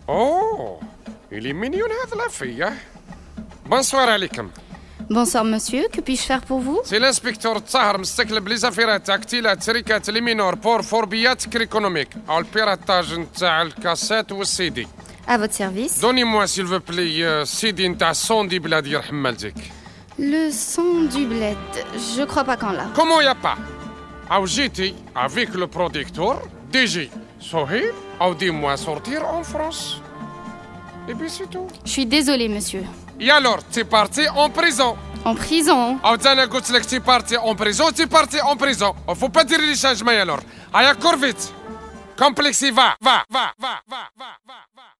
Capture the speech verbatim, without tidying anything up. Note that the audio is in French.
Oh, il est mignon هذا la fille, hein? Bonsoir عليكم. Bonsoir monsieur, que puis-je faire pour vous? سي الانسبكتور الطاهر مستقل بليزافيرات تاع اكتيلات شركات لي مينور بور فوربيات كريكونوميك او البيراتاج نتاع الكاسات والسي دي. À votre service. دوني موا s'il vous plaît السي دي نتاع الصوندي بلاد يرحم والديك. Le son du bled, je crois pas qu'en là. Comment y a pas? او جيتي avec le producteur دي جي Sohir ou dis-moi sortir en France. Et puis c'est tout. Je suis désolée monsieur. Et alors, t'es parti en prison. En prison? Ou t'en as dit que t'es parti en prison, t'es parti en prison. Il faut pas dire les changements alors. Allez, cours vite. Complexi, va, va, va, va, va, va, va, va.